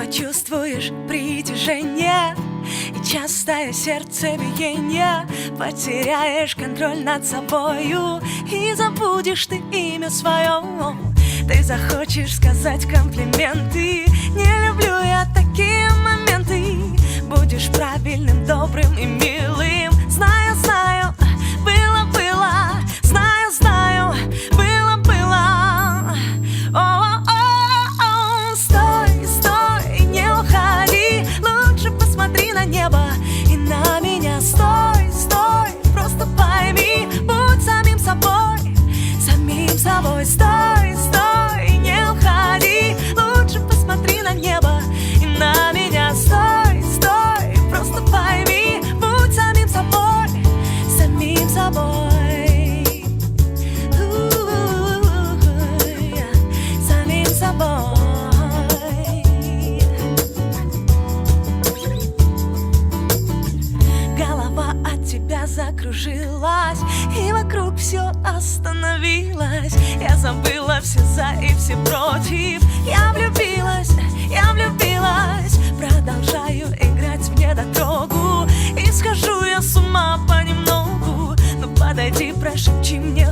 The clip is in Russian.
почувствуешь притяжение и частое сердцебиение. Потеряешь контроль над собою и забудешь ты имя свое. Ты захочешь сказать комплименты: не люблю я такие моменты. Будешь правильным, добрым и милым. Знаю, знаю, было, знаю, знаю, было. О-о-о-о. Стой, стой, не уходи. Лучше посмотри на небо и на меня. Стой, стой, просто пойми. Будь самим собой, самим собой. Стой, стой, не уходи. Лучше посмотри на небо и на меня. Стой, стой, просто пойми. Будь самим собой, самим собой. Самим собой. Голова от тебя закружилась, и вокруг все остановилось. Я забыла все за и все против. Я влюбилась, продолжаю играть в недотрогу. И схожу я с ума понемногу. Ну подойди, прошепчи мне